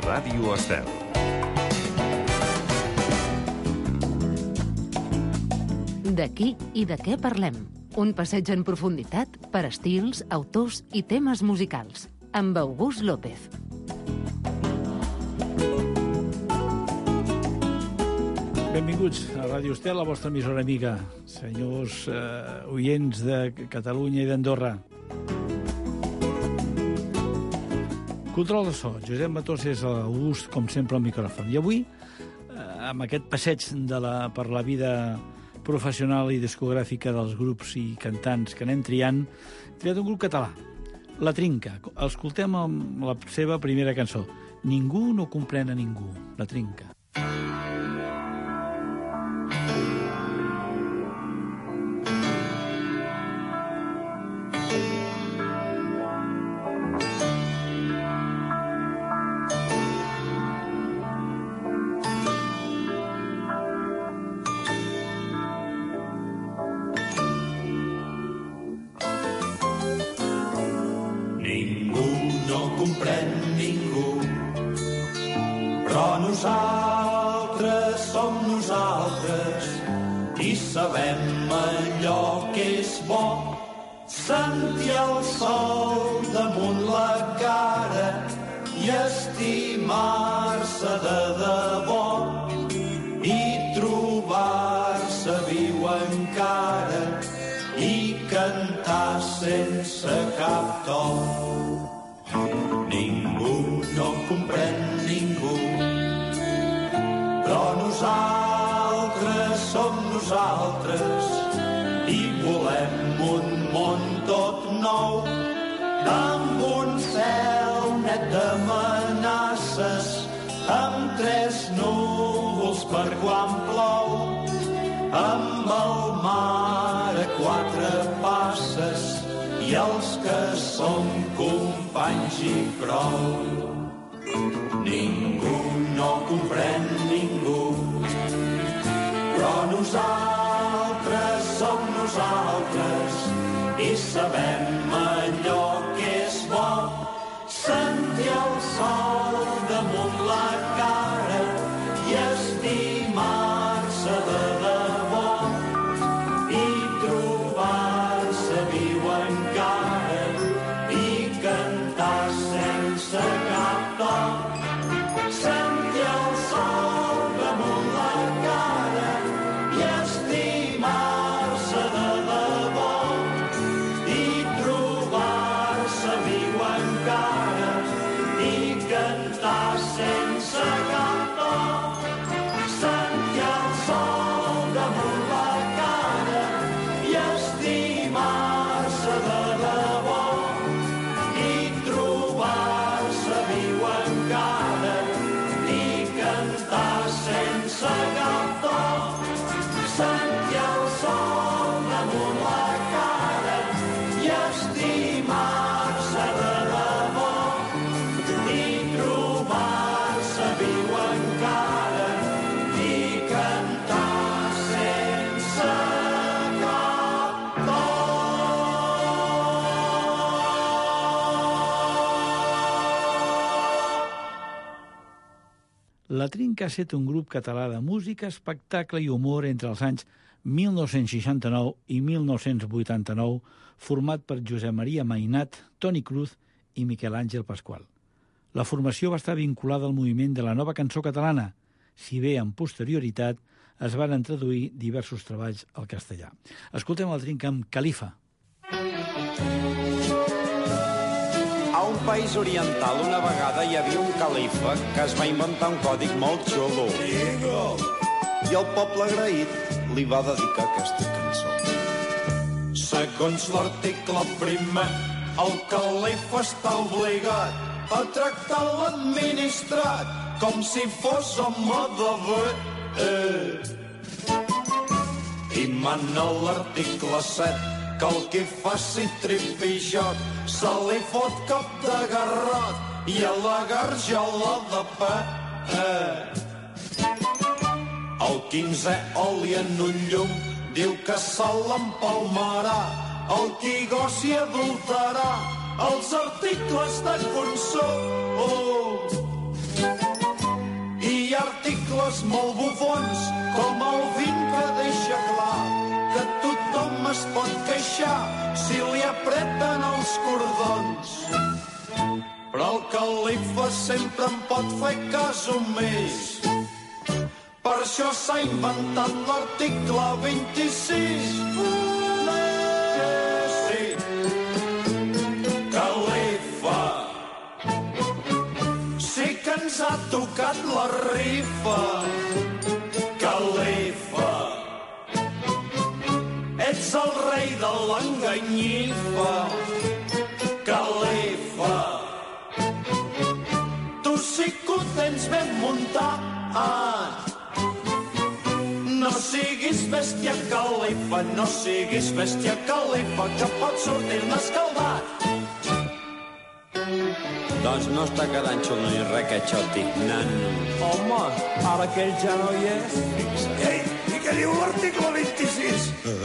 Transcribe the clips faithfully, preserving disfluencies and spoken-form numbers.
Ràdio Estel. D'aquí i de què parlem? Un passeig en profunditat per estils, autors i temes musicals. Amb August López. Benvinguts a Ràdio Estel, la vostra emissora amiga, senyors eh, oients de Catalunya i d'Andorra. Control de so, Josep Matós és l'August, com sempre, al micròfon. I avui, eh, amb aquest passeig de la, per la vida professional i discogràfica dels grups i cantants que anem triant, triat un grup català, La Trinca. Escoltem la seva primera cançó. Ningú no comprèn a ningú, La Trinca. Nosaltres som nosaltres i sabem allò que és bo. Sentir el sol damunt la cara i estimar-se de debò i trobar-se viu encara i cantar sense cap to. Ningú no comprèn ningú, però nosaltres som nosaltres i volem un món tot nou, amb un cel net d'amenaces, amb tres núvols per quan plou, amb el mar a quatre passes i els que som companys i prou. Ningú no comprèn ningú, però nosaltres som nosaltres i sabem allò que és bo. Sentir el sol damunt la cara i estimar-se de debò i trobar-se viu encara i cantar sense cap to. Sentir el sol damunt la cara i estimar-se de debò i trobar-se viu encara i cantar sense cap to. Sentir el sol damunt la cara i estimar-se de debò i trobar-se viu encara i cantar sense cap to. Sentir el sol damunt la cara i estimar-se de debò i trobar-se viu encara i cantar sense cap to. La Trinca ha estat un grup català de música, espectacle i humor entre els anys mil nou-cents seixanta-nou i mil nou-cents vuitanta-nou, format per Josep Maria Mainat, Toni Cruz i Miquel Àngel Pasqual. La formació va estar vinculada al moviment de la nova cançó catalana, si bé amb posterioritat es van traduir diversos treballs al castellà. Escoltem la Trinca amb Califa. A un país oriental una vegada hi havia un califa que es va inventar un còdic molt xulo. I el poble agraït li va dedicar aquesta cançó. Segons l'article primer, el califa està obligat a tractar l'administrat com si fos home de bé. Eh. I mana l'article set que el qui faci trip i joc se li fot cap de garrot i a la garjola de pa. Eh. El quinzè oli en un llum diu que se l'empalmarà el qui gossi adulterà els articles de consum. Oh. hi ha articles molt bufons, com el vint que deixa clar que tothom es pot queixar si li apreten els cordons. Però el califa sempre en pot fer cas omís. Per això s'ha inventat l'article vint-i-sis. Sí, califa, sí que ens ha tocat la rifa. Califa, ets el rei de l'enganyifa. Califa, tu sí que ho tens ben muntat. No siguis bèstia, califa, no siguis bèstia, califa, que pot sortir-ne escaldat. Doncs no està quedant xulo ni res, que xoti, nano. Home, ara que ell ja no hi és... Ei, i què diu l'article vint-i-sis?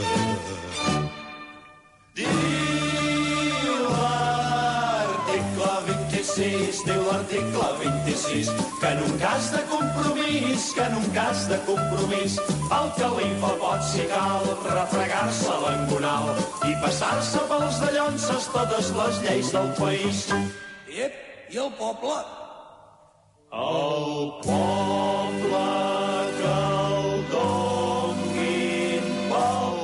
Diu l'article vint-i-sis, diu l'article vint-i-sis, que en un cas de compromís, que en un cas de compromís, el califa pot, si cal, refregar-se l'engonal i passar-se pels dallonses totes les lleis del país. Ep, i el poble? El poble que el donguin pel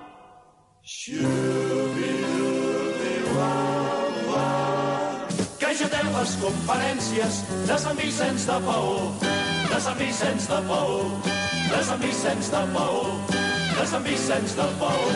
xubi-lubi-la-la. Que ja té les conferències de Sant Vicenç de Paó, de Sant Vicenç de Paó, de Sant Vicenç de Paó, de Sant Vicenç de Paó.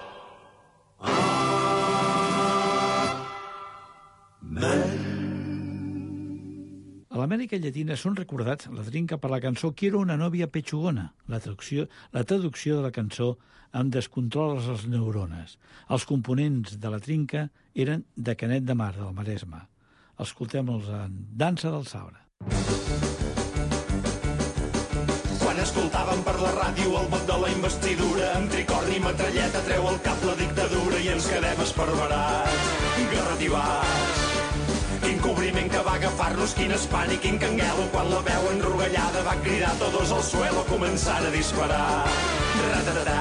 A l'Amèrica Llatina són recordats la trinca per la cançó Quiero una novia pechugona, la traducció, la traducció de la cançó amb descontroles les neurones. Els components de la trinca eren de Canet de Mar, del Maresme. Escoltem-los en Dansa del Sabre. Quan escoltàvem per la ràdio el vot de la investidura, amb tricorni i metralleta treu el cap la dictadura i ens quedem esparverats, garrativats. Quin cobriment que va agafar-nos, quin espant i quin canguelo, quan la veu enrogallada va cridar todos al suelo, començant a disparar. Ratararà.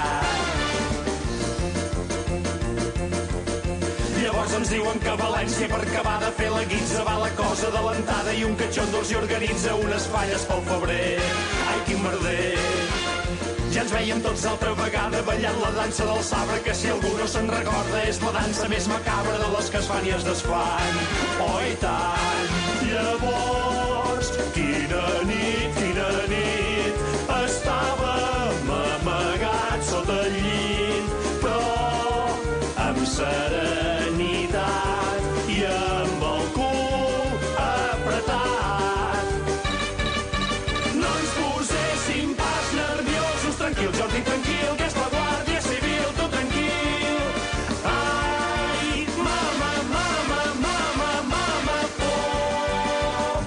Llavors ens diuen que València per acabar de fer la guitza va la cosa adelantada i un catxondos hi organitza unes falles pel febrer. Ai, quin merder! Ja ens veiem tots altra vegada ballant la dansa del sabre, que si algú no se'n recorda és la dansa més macabra de les que es fan i es desfan. Oh, i tant! Llavors, quina nit, quina nit, estàvem amagats sota el llit, però amb serenitat i amb el cul apretat. No ens poséssim pas nerviosos, tranquil, Jordi, tranquil, que és la Guàrdia Civil, tu tranquil. Ai, mama, mama, mama, mama, por.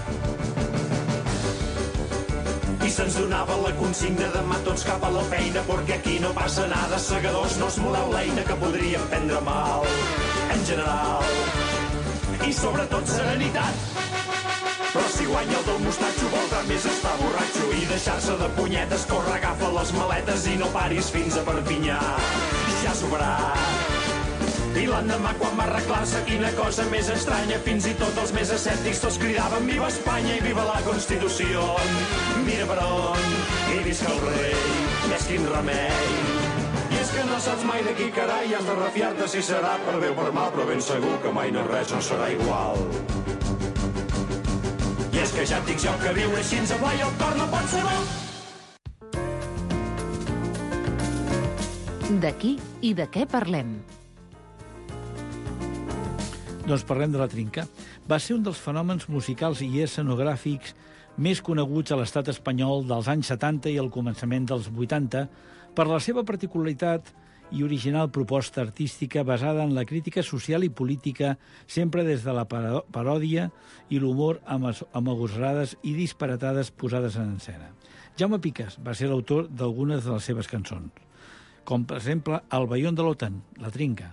I se'ns donava la consigna demà tots cap a la feina, perquè aquí no passa nada, segadors, no es moleu l'eina, que podríem prendre mal, en general. I sobretot serenitat. Però si guanya el del mostatxo voldrà més estar borratxo i deixar-se de punyetes, corre, agafa les maletes i no paris fins a Perpinyà. Ja s'ho verà. I l'endemà quan va arreglar-se, quina cosa més estranya, fins i tot els més escèptics tots cridaven viva Espanya i viva la Constitució. Mira per on, i visca el rei, més quin remei. I és que no saps mai de qui carai has de refiar-te, si serà per bé o per mal, però ben segur que mai no res no serà igual. I és que ja et dic jo que viure així ens ablai el cor no pot ser bo. D'aquí i de què parlem? Doncs parlem de la trinca. Va ser un dels fenòmens musicals i escenogràfics més coneguts a l'estat espanyol dels anys setanta i al començament dels vuitanta per la seva particularitat i original proposta artística basada en la crítica social i política, sempre des de la paròdia i l'humor amagosrades i disparatades posades en escena. Jaume Piques va ser l'autor d'algunes de les seves cançons, com per exemple El Baión de l'Otan, La trinca.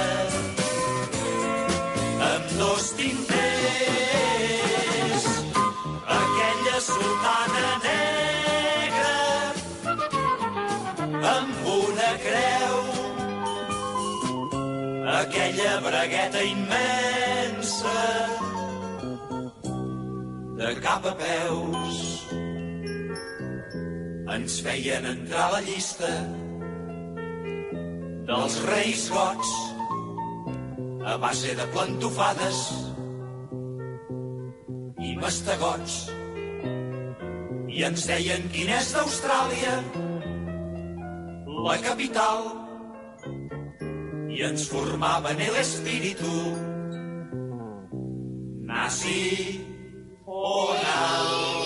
sotana negra amb una creu, aquella bragueta immensa de cap a peus. Ens feien entrar a la llista dels reis gots a base de plantofades i mastegots. I ens deien quina és d'Austràlia la capital i ens formaven el espíritu nacional.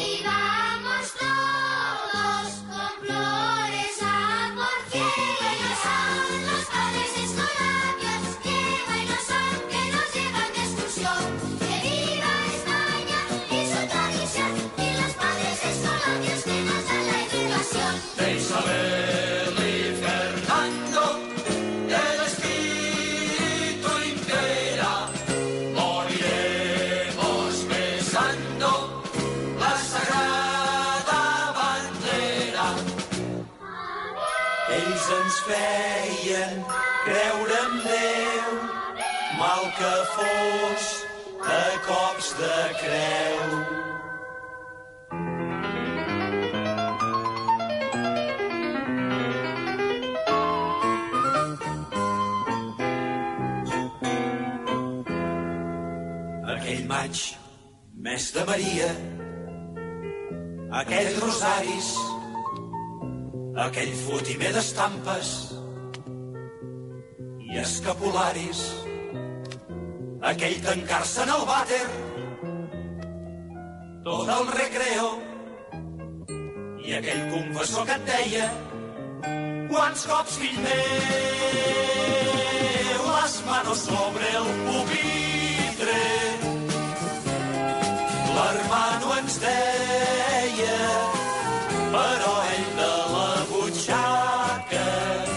Feien creure en Déu, mal que fos a cops de creu. Aquell maig, mes de Maria, aquells rosaris, aquell fotimer d'estampes i escapularis, aquell tancar-se en el vàter, tot el recreo, i aquell confessor que et deia quants cops, fill meu, las manos sobre el pupitre. L'hermano ens deia, però ell de la butxaca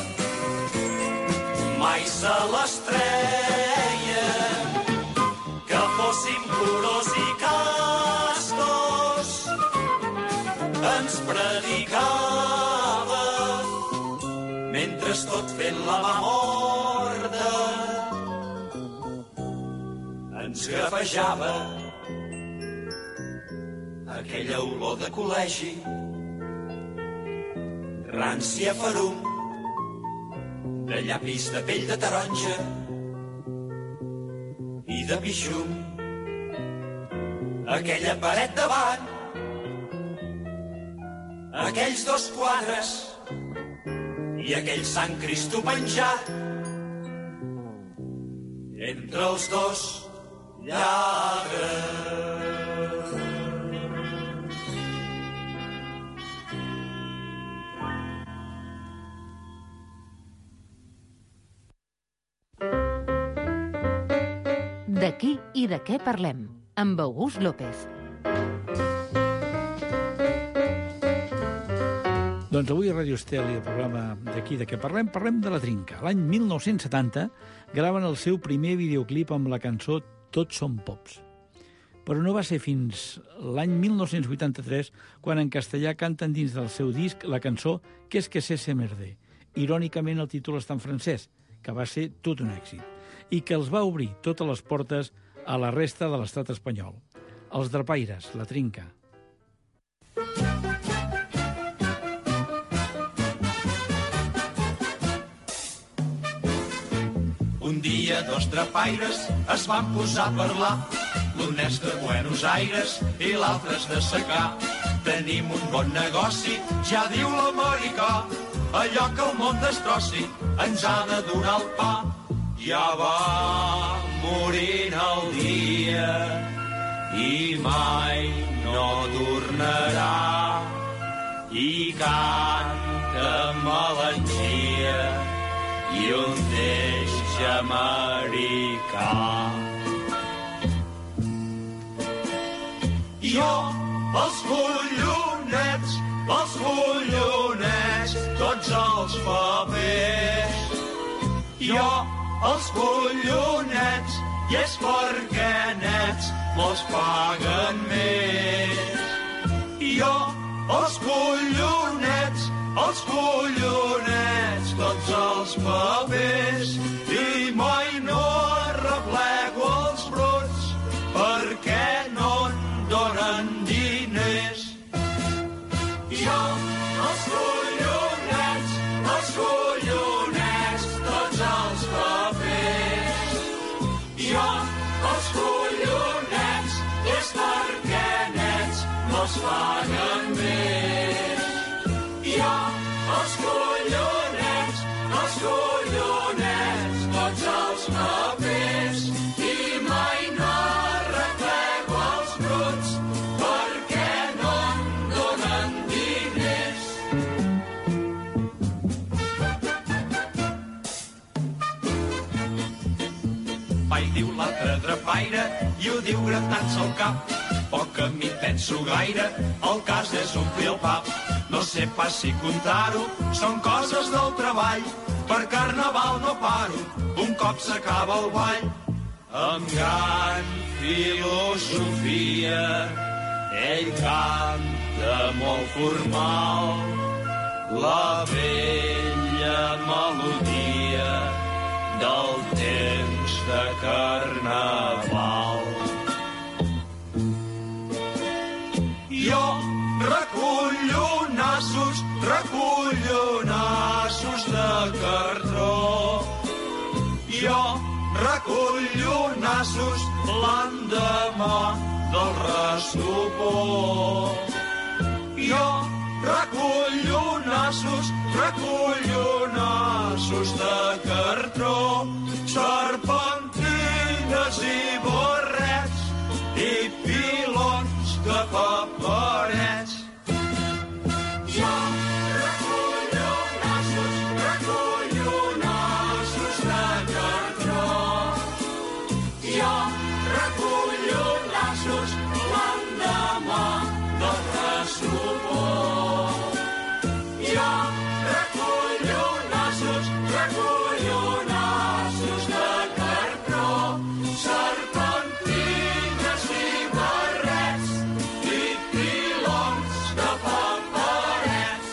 mai se les treia, que fóssim puros i castos, ens predicava, mentre tot fent la mà morta ens gafejava. Aquella olor de col·legi, rància ferum, de llapis de pell de taronja i de pixum. Aquella paret davant, aquells dos quadres i aquell Sant Cristo penjat entre els dos lladres. D'aquí i de què parlem, amb August López. Doncs avui a Ràdio Estel i el programa D'aquí de què parlem, parlem de la Trinca. L'any mil nou-cents setanta graven el seu primer videoclip amb la cançó Tots som pops. Però no va ser fins l'any mil nou-cents vuitanta-tres quan en castellà canten dins del seu disc la cançó Qu'est-ce que c'est ce merder. Irònicament el títol està en francès, que va ser tot un èxit, i que els va obrir totes les portes a la resta de l'estat espanyol. Els Drapaires, la Trinca. Un dia dos drapaires es van posar a parlar, l'un és de Buenos Aires i l'altre és de Secà. Tenim un bon negoci, ja diu l'americà, allò que el món destrossi ens ha de donar el pa. Ja va morint el dia i mai no tornarà, i canta melangia i un deix americà. Jo, els collonets, els collonets, tots els papers. Jo, els collonets, i és perquè nets molts paguen més. els collonets, els collonets, tots els papers, i mai no arreplego els brots, perquè no en donen diners. Jo, els collonets, els collonets, tots els papers. Jo, els collonets, és perquè nets me'ls paguen més. Jo, els collonets, els collonets, tots els papers, i mai no arreglego els brots, perquè no en donen diners. Pai diu l'altre drapaire i ho diu gratant-se el cap. Poc a mi penso gaire, el cas és omplir el pap. No sé pas si contar-ho, són coses del treball. Per carnaval no paro, un cop s'acaba el ball. Amb gran filosofia, ell canta molt formal la vella melodia del temps de carnaval. Jo recullo nassos, recullo nassos de cartró. Jo recullo nassos l'endemà del restopó. Jo recullo nassos, recullo nassos de cartró, serpentines i borrets i pilons de paperets. Jo recullo nassos, recullo nassos de cartró. Jo recullo nassos l'endemà del restopó. Jo recullo nassos, recullo nassos de cartró, serpentines i barrets i pilons de paperets.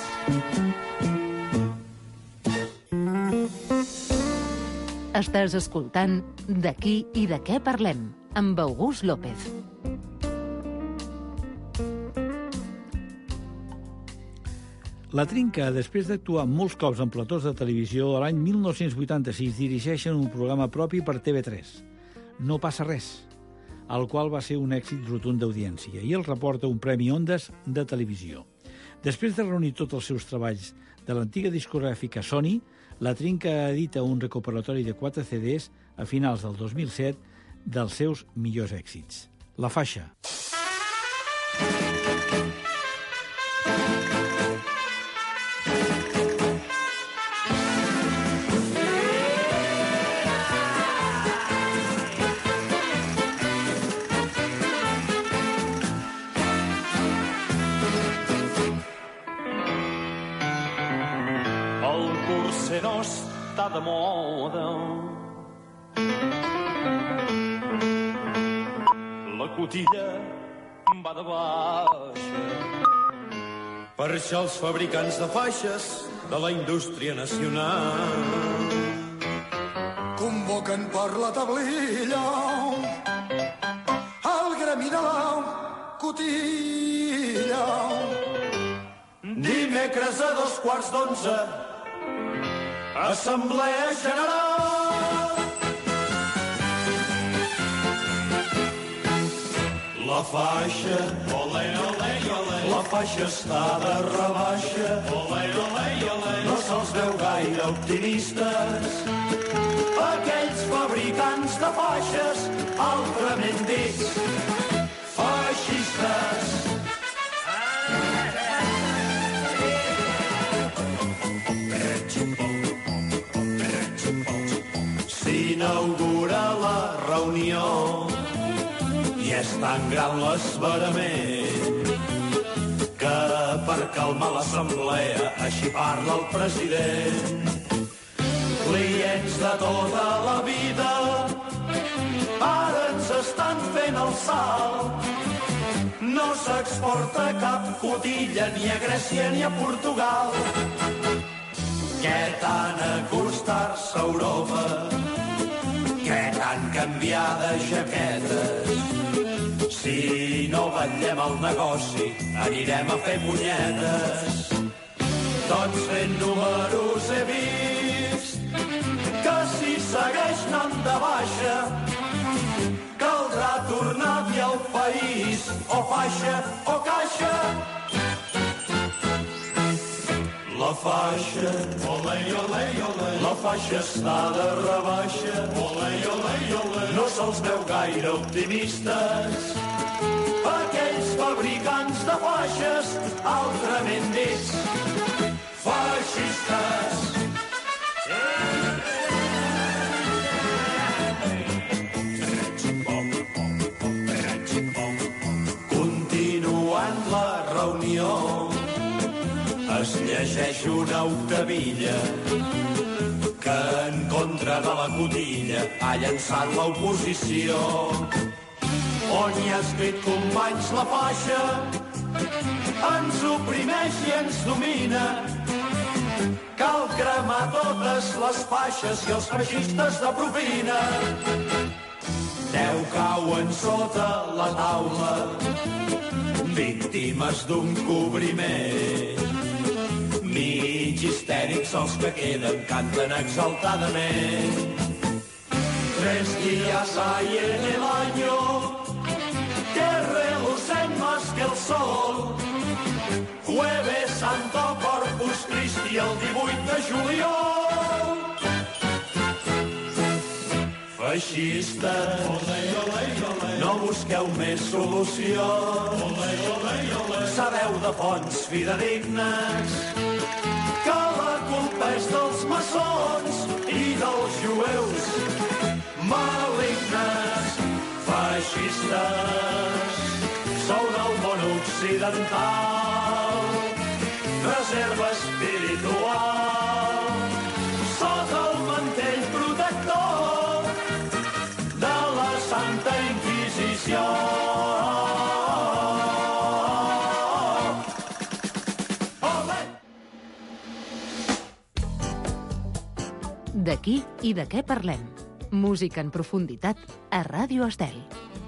Estàs escoltant D'aquí i de què parlem, amb August López. La Trinca, després d'actuar molts cops en platós de televisió, a l'any mil nou-cents vuitanta-sis dirigeixen un programa propi per T V tres. No passa res, el qual va ser un èxit rotund d'audiència i el reporta un Premi Ondas de televisió. Després de reunir tots els seus treballs de l'antiga discogràfica Sony, la Trinca edita un recuperatori de quatre C Ds a finals del dos mil set dels seus millors èxits. La faixa. No està de moda. La cotilla va de baixa. Per això els fabricants de faixes de la indústria nacional convoquen per la tablilla el gremi de la cotilla. Dimecres a dos quarts d'onze, Assemblea General. La faixa, olé, olé, olé, la faixa està de rebaixa. Olé, olé, olé, no se'ls veu gaire optimistes. Aquells fabricants de faixes, altrament dits, feixistes. S'inaugura la reunió i és tan gran l'esverament que per calmar l'assemblea així parla el president. Clients de tota la vida ara ens estan fent el salt. no s'exporta cap cotilla ni a Grècia ni a Portugal. Què tant acostar-se a Europa? Què tant canviar de jaquetes? Si no vetllem el negoci, anirem a fer punyetes. Tots fent números he vist que si segueix anant de baixa caldrà tornar a al país, o faixa o caixa. La faixa, olé, olé, olé, la faixa està de rebaixa, olé, olé, olé, no se'ls veu gaire optimistes. Aquells fabricants de faixes, altrament dits, feixistes. Continuant la reunió, es llegeix una octavilla que en contra de la cotilla ha llançat l'oposició. On hi ha escrit companys la faixa ens oprimeix i ens domina. Cal cremar totes les faixes i els feixistes de propina. Deu cauen sota la taula, víctimes d'un cobriment. Mig histèrics els que queden canten exaltadament. Tres días hay en el año que relucen más que el sol. Jueves Santo, Corpus Christi, el divuit de juliol. Feixistes, no busqueu més solució. Sabeu de fonts fidedignes que la culpa és dels maçons i dels jueus malignes. Feixistes, sou del món occidental, reserva espiritual, sota el mantell protector de la Santa Inquisició. D'aquí i de què parlem? Música en profunditat a Ràdio Estel.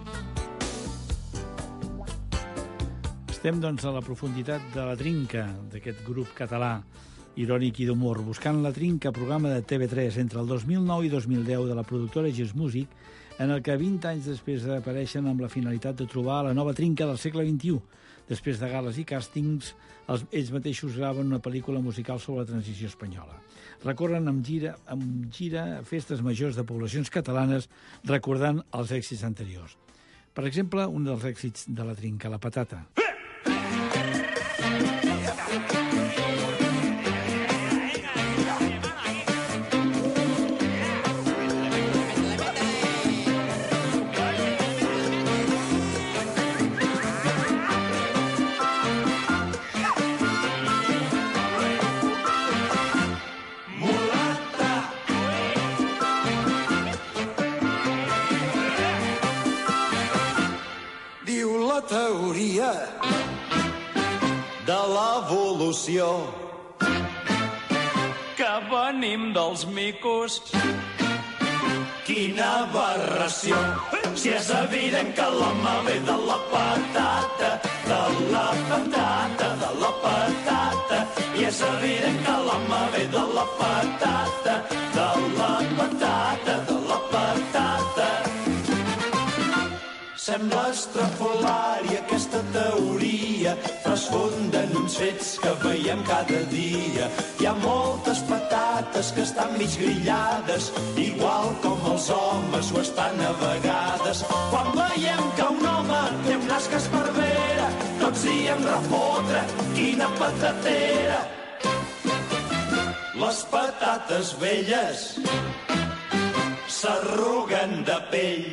Estem, doncs, a la profunditat de La Trinca, d'aquest grup català irònic i d'humor, buscant La Trinca, programa de T V tres entre el dos mil nou i dos mil deu de la productora Gis Music, en el que vint anys després apareixen amb la finalitat de trobar la nova trinca del segle vint-i-u. Després de gales i càstings, els, ells mateixos graven una pel·lícula musical sobre la transició espanyola. Recorren amb gira, amb gira festes majors de poblacions catalanes recordant els èxits anteriors. Per exemple, un dels èxits de La Trinca, La Patata. Teoria de l'evolució que venim dels micos. Quina aberració! Si és evident que l'home ve de la patata, de la patata, de la patata. I és evident que l'home ve de la patata, de la patata, de la patata. Sembla estrafolària aquesta teoria, trasfonda en uns fets que veiem cada dia. Hi ha moltes patates que estan mig grillades, igual com els homes ho estan a vegades. Quan veiem que un home té un nas que esparvera, tots hi hem refotre, quina patatera. Les patates velles s'arruguen de pell,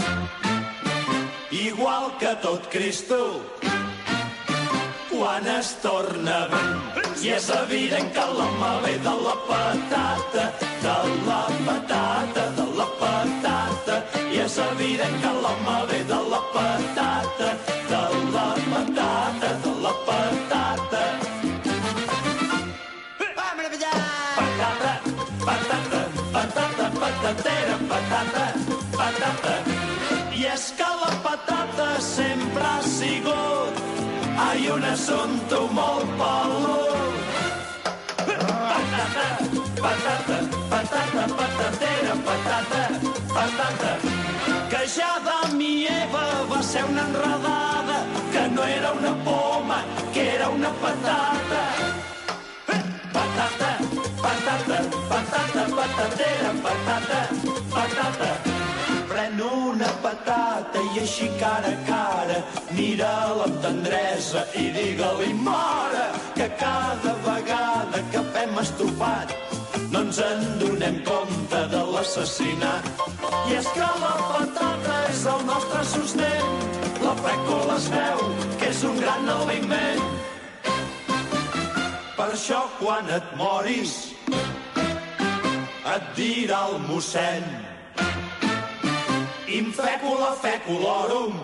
igual que tot Cristo quan es torna vell. I és evident que l'home ve de la patata, de la patata, de la patata. I és evident que l'home ve de la patata, de la sempre ha sigut, ai, un assumpte molt pelut. Patata, patata, patata, patatera, patata, patata, que ja de mi Eva va ser una enredada, que no era una poma, que era una patata. Patata, patata, patata, patatera, patata, patata. Pren una patata i així cara a cara mira-la amb tendresa i digue-li, mare, que cada vegada que fem estofat no ens en donem compte de l'assassinat. I és que la patata és el nostre sostén, la fècula es veu que és un gran aliment. Per això quan et moris et dirà el mossèn, in fecula feculorum.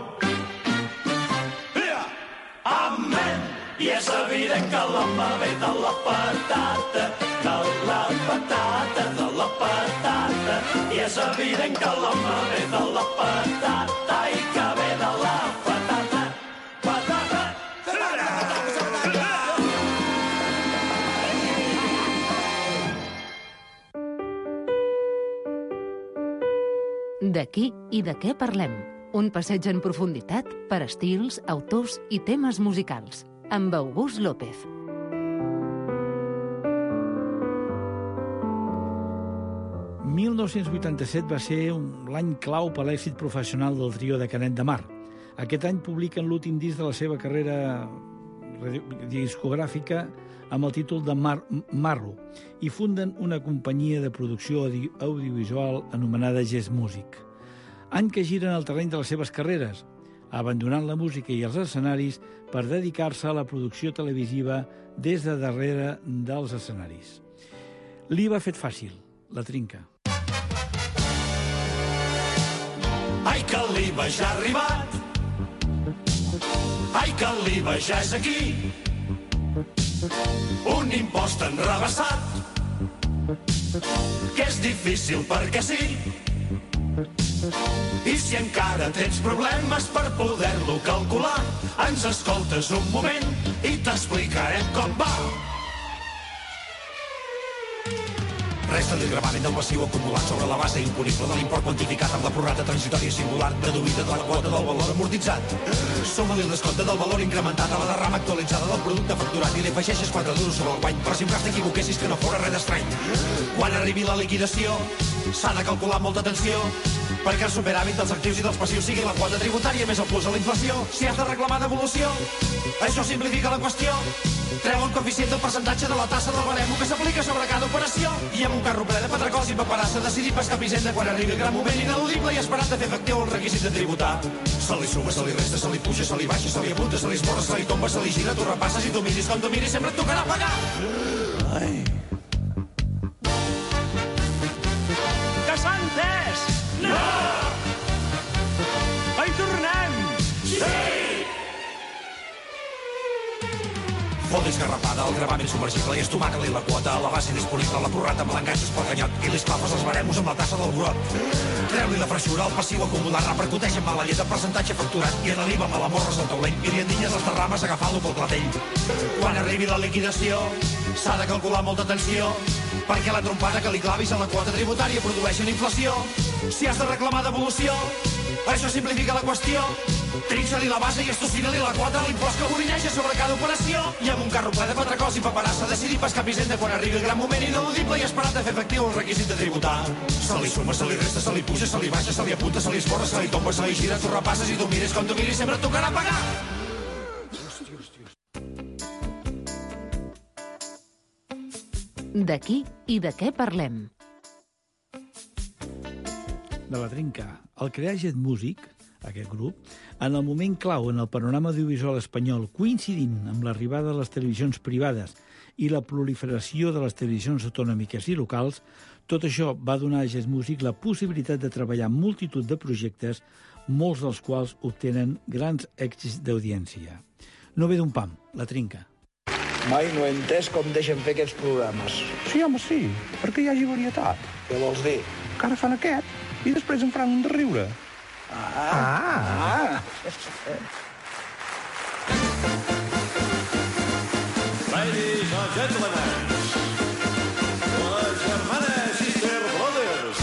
Amen! I és evident que l'home ve de la patata, de la patata, de la patata. I és evident que l'home ve de la patata i que ve de la patata, patata. D'aquí i de què parlem? Un passeig en profunditat per estils, autors i temes musicals. Amb August López. mil nou-cents vuitanta-set va ser un l'any clau per l'èxit professional del trio de Canet de Mar. Aquest any publiquen l'últim disc de la seva carrera discogràfica amb el títol de Mar Marro i funden una companyia de producció audi audiovisual anomenada Jazz Music. Any que giren el terreny de les seves carreres, abandonant la música i els escenaris per dedicar-se a la producció televisiva des de darrere dels escenaris. L'I va fet fàcil, la trinca. Ai, que l'I va ja ha arribat, ai, que l'I va ja és aquí, un impost enrevessat, que és difícil perquè sí. I si encara tens problemes per poder-lo calcular, ens escoltes un moment i t'explicarem com va. Resta el gravament del passiu acumulat sobre la base imponible de l'import quantificat amb la prorrata transitòria singular deduïda de la quota del valor amortitzat. Suma-li el descompte del valor incrementat a la derrama actualitzada del producte facturat i li afegeixes quatre duros sobre el guany per si en cas t'equivoquessis que no fora res d'estrany. Quan arribi la liquidació s'ha de calcular amb molta atenció perquè el superàvit dels actius i dels passius sigui la quota tributària més el plus a la inflació. Si has de reclamar devolució, això simplifica la qüestió. Treu un coeficient del percentatge de la tassa del baremo que s'aplica sobre cada operació. I amb un carro ple de patracols i paperassa decidir pescar pisenda quan arribi el gran moment ineludible i esperat de fer efectiu el requisit de tributar. Se li suma, se li resta, se li puja, se li baixa, se li apunta, se li esborra, se li tomba, se li gira, tu repasses i tu miris com tu miris, sempre et tocarà pagar. Ai... Que s'ha entès? No! Hi tornem! Sí! Fot esgarrapada, el gravament submergible i estomaca-li la quota a la base disponible, la prorrata amb l'enganxes pel canyot i li esclafes els baremos amb la tassa del brot. Treu-li la freixura, el passiu acumulat, repercuteix amb mala llet el percentatge facturat i en l'I V A me l'amorres del taulell i li endinyes les derrames agafant-lo pel clatell. Quan arribi la liquidació s'ha de calcular amb molta atenció perquè la trompada que li clavis a la quota tributària produeix una inflació. Si has de reclamar devolució, això simplifica la qüestió. Trinxa-li la base i estocina-li la quota a l'impost que borineja sobre cada operació. I amb un carro ple de patracols i paperassa decidir pescar pisenda quan arribi el gran moment ineludible i esperat de fer efectiu el requisit de tributar. Se li suma, se li resta, se li puja, se li baixa, se li apunta, se li esborra, se li tomba, se li gira, tu repasses i tu mires com tu miris, sempre et tocarà pagar. Hòstia, hòstia. D'aquí i de què parlem? De la trinca. El crear Jet Music, aquest grup, en el moment clau en el panorama audiovisual espanyol, coincidint amb l'arribada de les televisions privades i la proliferació de les televisions autonòmiques i locals, tot això va donar a Jet Music la possibilitat de treballar en multitud de projectes, molts dels quals obtenen grans èxits d'audiència. No ve d'un pam, la trinca. Mai no he entès com deixen fer aquests programes. Sí, home, sí, perquè hi hagi varietat. Què vols dir? Que ara fan aquest i després en faran un de riure. Ah! Ah! Ladies and gentlemen, les germanes Sister Brothers.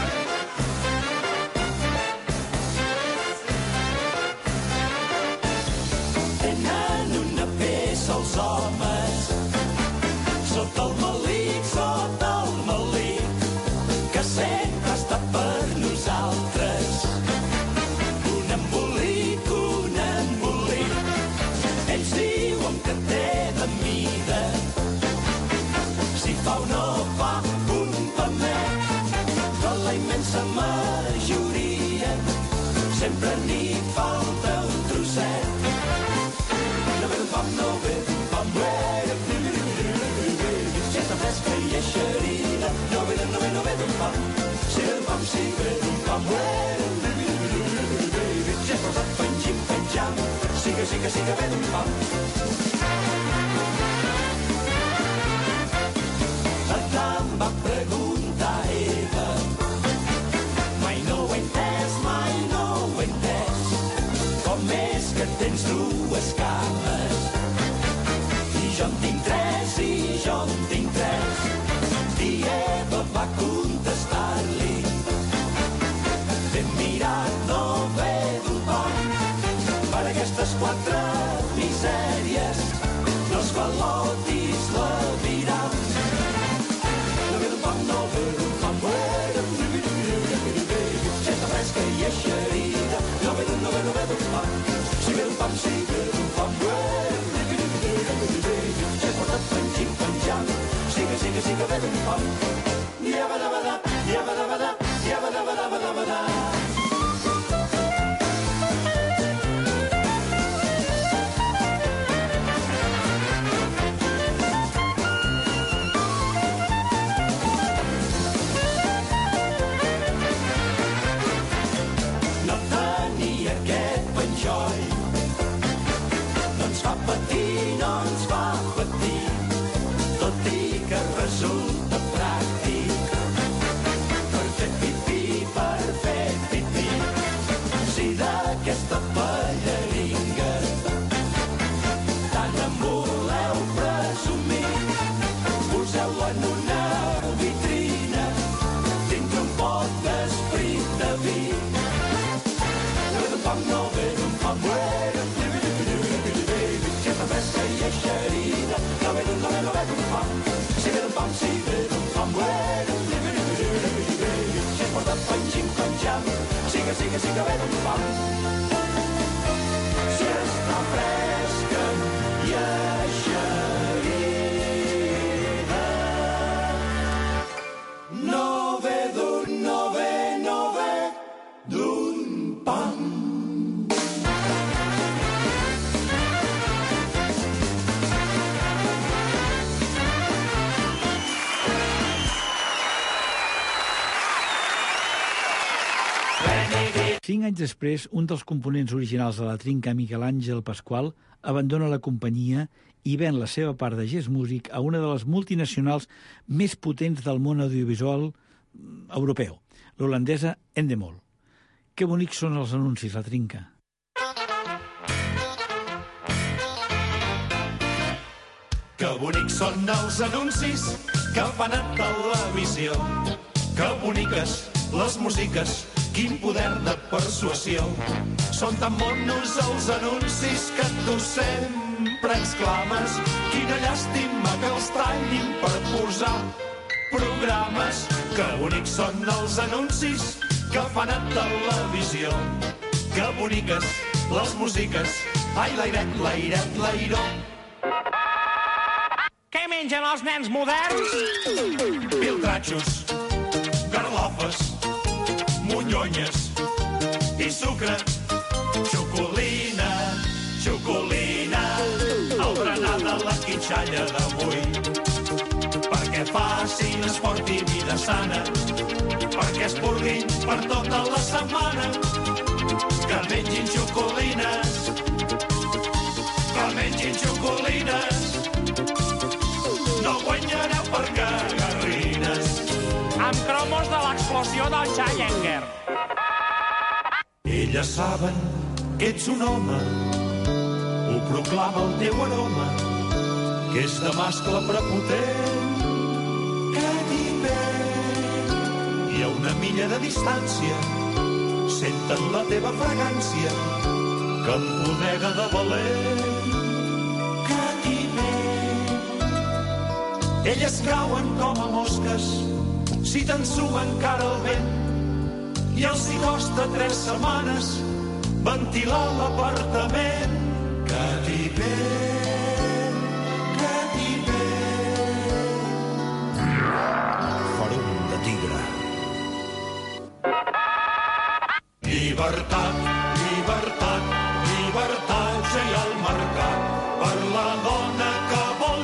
Tenen una peça els homes sota el malic, sota el malic, que sempre està per nosaltres. Un embolic, un embolic. Ells diuen que té de mida, si fa o no fa un pamet. De la immensa majoria sempre n'hi falta un trosset. No ve d'un pam, no ve d'un pam, si està fresca i eixerida. No ve d'un, no ve, no ve d'un pam, si ve d'un pam, si ve d'un pam, si és posat pengim, penjam, sí que sí que sí que ve d'un pam. Adam va preguntar a Eva, mai no ho he entès, mai no ho he entès, com és que tens dues cames i jo en tinc tres, i jo en tinc tres. I Eva va contestar-li, ben mirat, no ve d'un pam, per aquestes quatre misèries no es balotis la vida. No ve d'un pam, no ve d'un pam, si està fresca i eixerida. No ve d'un, no ve, no ve d'un pam, si ve d'un pam, si ve d'un pam, si es porta pengim, penjam, sí que sí que sí que ve d'un pam. Yabadabada, yabadabada, yabadabadabadabada. No tenir aquest penjoll no ens fa patir, no ens fa patir, tot i que resulta pràctic per fer pipí, per fer pipí. Si d'aquesta palleringa tant en voleu presumir, poseu-la en una vitrina dintre un pot d'esprit de vi. No ve d'un pam, no ve d'un pam, si està fresca i eixerida. No ve d'un, no ve, no ve d'un pam, si ve d'un pam, si ve d'un pam, si es porta pengim, penjam, sí que sí que sí que ve d'un pam. Si està fresca i eixerida. No ve d'un, no ve, no ve d'un pam. Cinc anys després, un dels components originals de la trinca, Miquel Àngel Pasqual, abandona la companyia i ven la seva part de Gest Music a una de les multinacionals més potents del món audiovisual europeu, l'holandesa Endemol. Que bonics són els anuncis, la trinca. Que bonics són els anuncis que fan a televisió. Que boniques les músiques, quin poder de persuasió. Són tan monos els anuncis que tu sempre exclames. Quina llàstima que els tallin per posar programes. Que bonics són els anuncis que fan a televisió. Que boniques les músiques, ai, l'airet, l'airet, l'airó. Què mengen els nens moderns? Piltratxos, garlofes, monyonyes i sucre. Xocolina, xocolina, el berenar de la quitxalla d'avui. Perquè facin esport i vida sana, perquè es purguin per tota la setmana. Que mengin xocolines, que mengin xocolines. No guanyareu per cagarrines. Amb cromos de l'explosió del Challenger. Ell Elles saben que ets un home, ho proclama el teu aroma, que és de mascle prepotent, que t'hi ven. I a una milla de distància senten la teva fragància, que em pudega de valent, que t'hi ven. Elles cauen com a mosques si t'ensuen cara al vent, i els hi costa tres setmanes ventilar l'apartament. Que t'hi ven, que t'hi ven. Ferum de tigre. Llibertat, llibertat, llibertat, ja hi ha al mercat per la dona que vol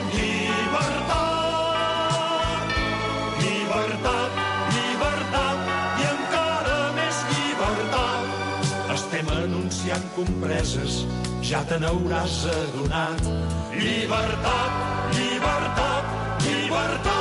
llibertat. Llibertat, llibertat i encara més llibertat. Estem anunciant compreses, ja te n'hauràs adonat. Llibertat, llibertat, llibertat.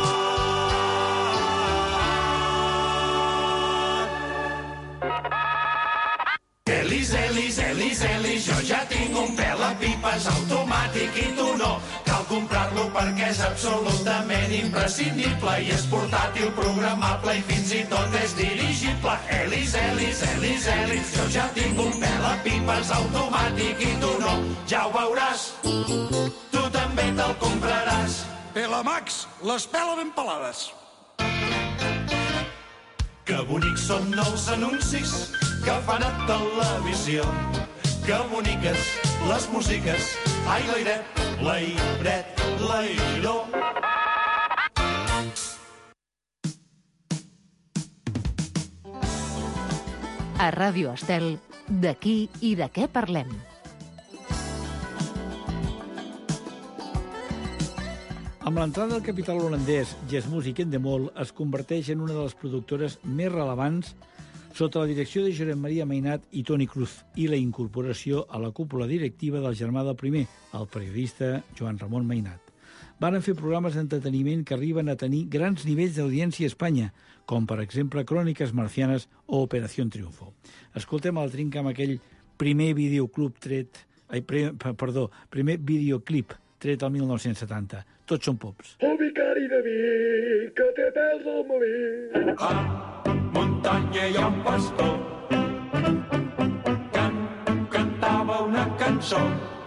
Elis, Elis, Elis, Elis, jo ja tinc un pèl a pipes automàtic i tu no. Cal comprar-lo perquè és absolutament imprescindible i és portàtil, programable i fins i tot és dirigible. Elis, Elis, Elis, Elis, jo ja tinc un pèl a pipes automàtic i tu no. Ja ho veuràs, tu també te'l compraràs. Pelamax, les pela ben pelades. Que bonics són els anuncis que fan a televisió. Que boniques les músiques. Ai, l'airet, l'airet, l'airó. A Ràdio Estel, d'aquí i de què parlem. Amb l'entrada del capital holandès Jazzmuziek Endemol es converteix en una de les productores més rellevants sota la direcció de Josep Maria Mainat i Toni Cruz i la incorporació a la cúpula directiva del germà del primer, el periodista Joan Ramon Mainat. Varen fer programes d'entreteniment que arriben a tenir grans nivells d'audiència a Espanya, com per exemple Cròniques Marcianes o Operació Triunfo. Escoltem el trinca amb aquell primer videoclub tret... Ai, pre, perdó, primer videoclip tret el mil nou-cents setanta. Tots són pops. El vicari de vi, que té pèls al molí. A muntanya hi ha un pastor que cantava una cançó.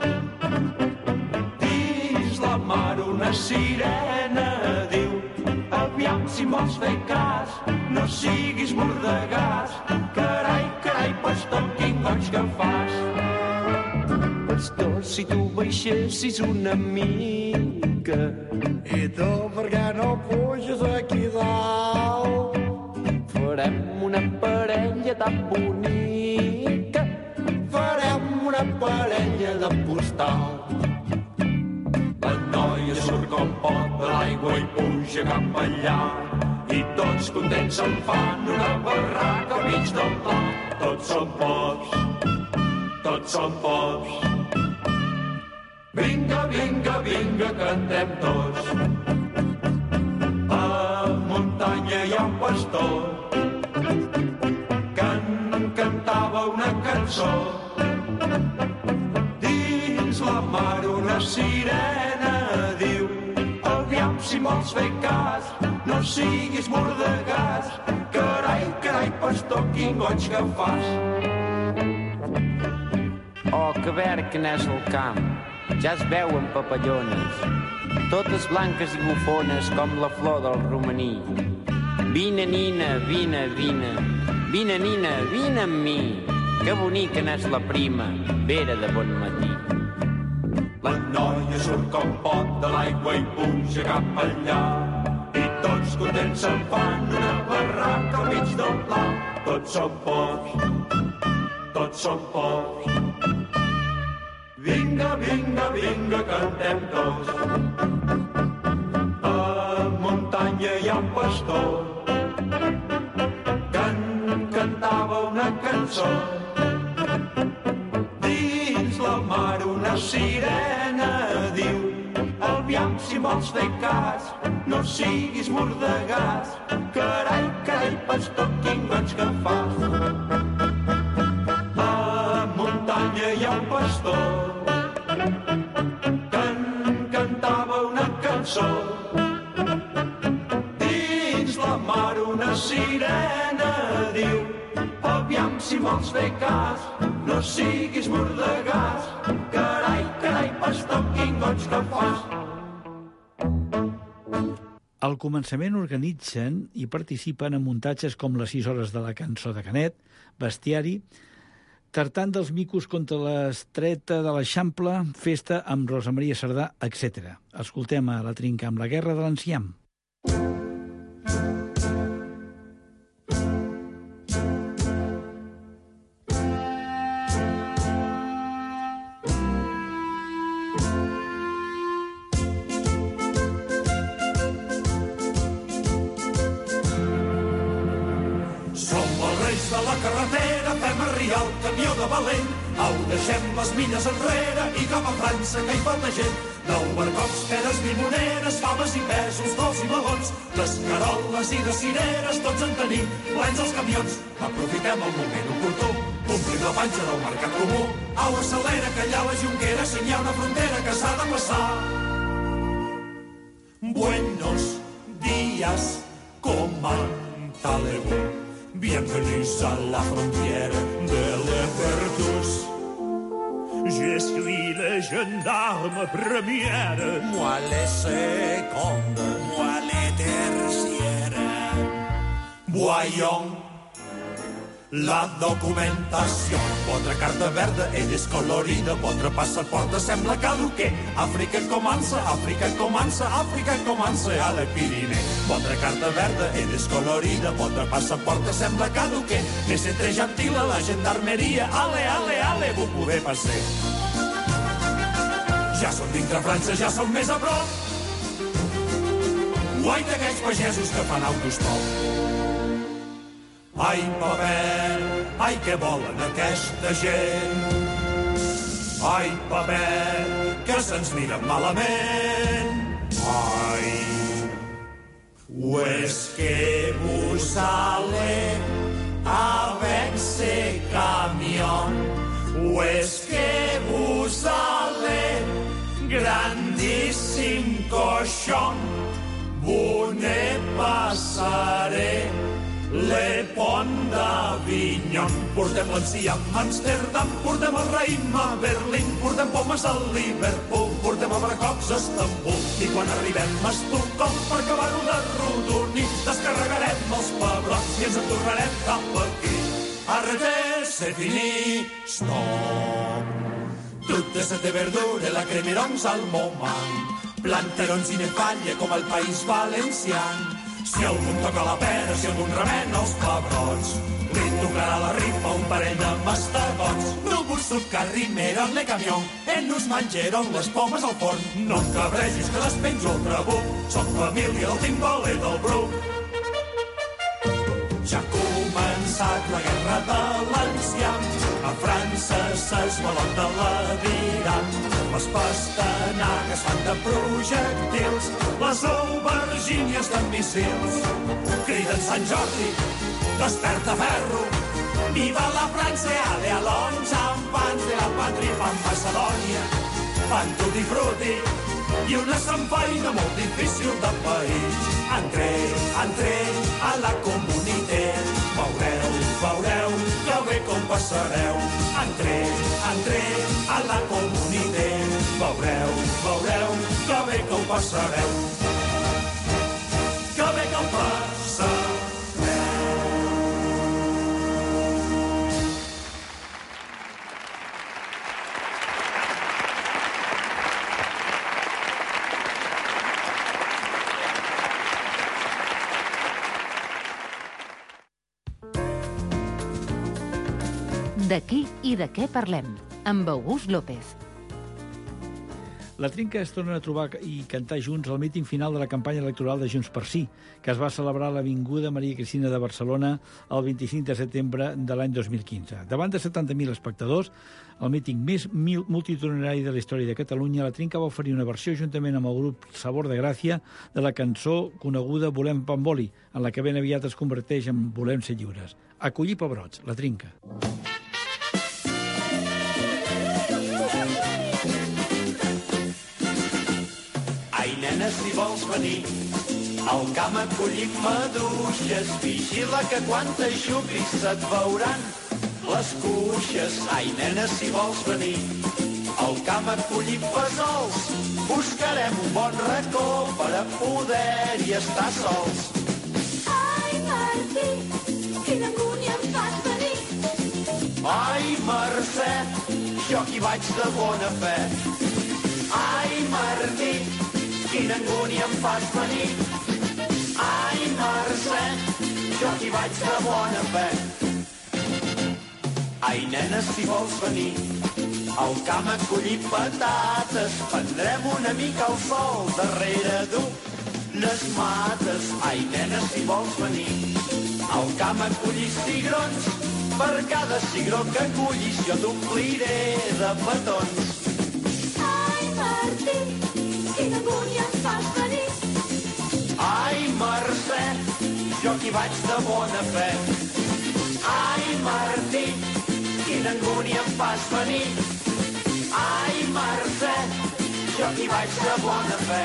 Dins la mar una sirena diu: aviam si vols fer cas, no siguis mordegàs. Carai, carai, pastor, quin goig que fas. Pastor, si tu baixessis una mica. I tu per què no puges aquí dalt? Farem una parella tan bonica. Farem una parella de postal. La noia surt com pot de l'aigua i puja cap allà. I tots contents se'n fan una barraca al mig del pla. Tots són pops, tots són pops. Vinga, vinga, vinga, cantem tots. A muntanya hi ha un pastor que en cantava una cançó. Dins la mar una sirena diu: aviam si vols fer cas, no siguis mordegàs. Carai, carai, pastor, quin goig que fas. Oh, que verd que n'és el camp, ja es veuen papallones, totes blanques i bufones com la flor del romaní. Vine, nina, vine, vine, vine, nina, vine amb mi, que bonica n'és la prima, vera de bon matí. La noia surt com pot de l'aigua i puja cap allà, i tots contents se'n fan una barraca al mig del pla. Tots són pops, tots són pops. Vinga, vinga, vinga, cantem tots. A muntanya hi ha un pastor que en cantava una cançó. Dins la mar una sirena diu: aviam si vols fer cas, no siguis mordegàs. Carai, carai, pastor, quin goig que fas. un pastor que en cantava una cançó. Dins la mar una sirena diu: aviam si vols fer cas, no siguis mordegàs. Carai, carai, pastor, quin goig que fas. Al començament organitzen i participen en muntatges com les sis hores de la cançó de Canet, Bestiari, Tartant dels micos contra l'estreta de l'Eixample, Festa amb Rosa Maria Sardà, etcètera. Escoltem a La Trinca amb La guerra de l'enciam. De la carretera fem arriar el camió de valent, au, deixem les milles enrere i cap a França que hi falta gent. D'albercocs, peres, limoneres, faves i pèsols, cols i melons, d'escaroles i de cireres, tots en tenim plens els camions. Aprofitem el moment oportú, omplim la panxa del mercat comú. Au, accelera, que allà a la Jonquera si hi ha una frontera que s'ha de passar. Buenos días, comandaleu. Bienvenus à la frontière de l'Epertus. Je suis le gendarme première. Moi le seconde. Moi le tercière. Voyons la documentació. Votre carta verda és descolorida, votre passaport sembla caduquer. Àfrica comença, Àfrica comença, Àfrica comença a la Pirineu. Votre carta verda és descolorida, votre passaport sembla caduquer. Mais c'est très gentil a la gendarmeria, ale, ale, ale, vous pouvez passer. Ja som dintre França, ja som més a prop. Guai d'aquells pagesos que fan autostop. Ai, paper, ai, què volen aquesta gent? Ai, paper, que se'ns miren malament. Ai, o es que vous sale avec ce camión, o es que vous sale grandíssim cochon, vous ne passaré le pont d'Avignon. Portem l'enciam a Amsterdam, portem el raïm a Berlín, portem pomes a Liverpool, portem albercocs a Estambul. I quan arribem a Estocolm, per acabar-ho de rodonir, descarregarem els pebrots i ens en tornarem cap aquí. Arrêtez, c'est fini, stop. Toute cette verdure, la cremerons al moment, planterons i ne falla com al País Valencià. Si algun toca la pera, si algun remena els pebrots, li tocarà la rifa un parell de mastegots. No vos subcarrimeron le camión, en nos mengeron les pomes al forn. No em cabregis que les penjo al trabuc, soc família del timbaler del Bruc. Ja ha començat la guerra de l'enciam, a França s'esvalot de la diran. Les pastanagues fan de projectils, les aubergínies de missils. Criden Sant Jordi, desperta ferro, viva la França, ale alons, xampans de la patria, fan Macedònia, fan tutti frutti, i una samfaina molt difícil de país. Entreu, entreu a la comunitat, veureu, veureu, que bé com passareu. Entreu, entreu a la comunitat, veureu, veureu, que bé com passareu. Que bé com passareu. D'aquí i de què parlem, amb August López. La Trinca es torna a trobar i cantar junts al míting final de la campanya electoral de Junts per Sí, que es va celebrar a l'Avinguda Maria Cristina de Barcelona el vint-i-cinc de setembre de l'any dos mil quinze. Davant de setanta mil espectadors, el míting més multitudinari de la història de Catalunya, la Trinca va oferir una versió juntament amb el grup Sabor de Gràcia de la cançó coneguda Volem pa amb oli, en la que ben aviat es converteix en Volem ser lliures. A collir pebrots, la Trinca. Ai, nena, si vols venir al camp a collir maduixes, vigila que quan t'ajupis se't veuran les cuixes. Ai, nena, si vols venir al camp a collir fesols, buscarem un bon racó per a poder-hi estar sols. Ai, Martí, quina angúnia em fas venir. Ai, Mercè, jo qui vaig de bona fe. Ai, Martí, quina angúnia em fas venir. Ai, Mercè, jo qui vaig de bona fe. Ai, nena, si vols venir al camp a collir patates, prendrem una mica el sol darrere d'unes mates. Ai, nena, si vols venir al camp a collir cigrons, per cada cigró que cullis jo t'ompliré de petons. Ai, Martí, quina angúnia em fas venir. Ai, Mercè, jo qui vaig de bona fe. Ai, Martí, quina angúnia em fas venir. Ai, Mercè, jo qui vaig de bona fe.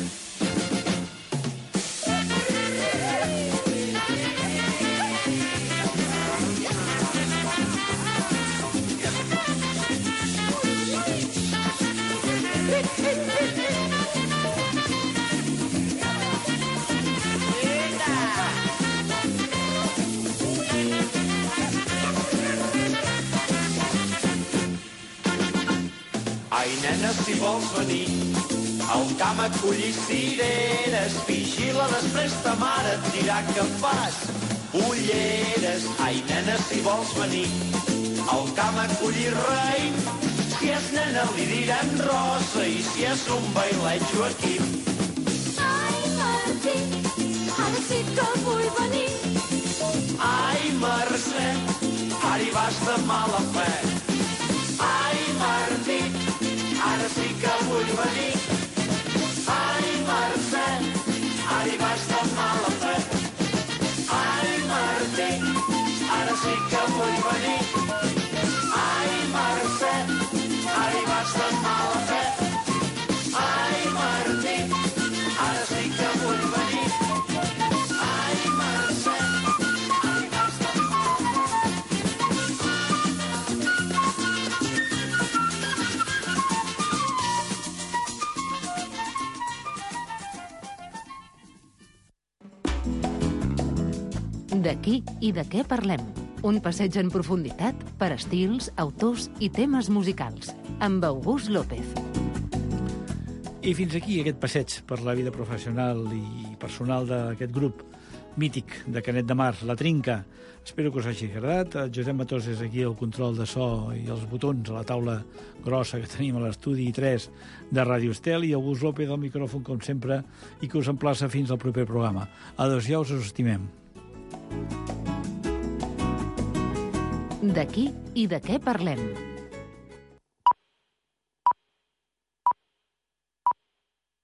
Ai, nena, si vols venir al camp a collir cireres, vigila després ta mare et dirà que fas ulleres. Ai, nena, si vols venir al camp a collir raïm, si és nena li direm Rosa i si és un bailet Joaquim. Ai, Martí, ara sí que vull venir. Ai, Mercè, ara hi vas de mala fe. Ai, Martí, ara sí que vull venir. Ai, Mercè, ara hi vas de mala fe. Ai, Martí, ara sí que vull venir. Ai, Mercè, ara hi vas de mala fe. Ai, Martí, ara sí que vull venir. Ai, Mercè, ara hi vas de mala fe. D'aquí i de què parlem? Un passeig en profunditat per estils, autors i temes musicals. Amb August López. I fins aquí aquest passeig per la vida professional i personal d'aquest grup mític de Canet de Mar, La Trinca. Espero que us hagi agradat. Josep Matós és aquí el control de so i els botons a la taula grossa que tenim a l'estudi tres de Ràdio Estel, i August López al micròfon, com sempre, i que us emplaça fins al proper programa. Adéu-siau, us estimem. D'aquí i de què parlem?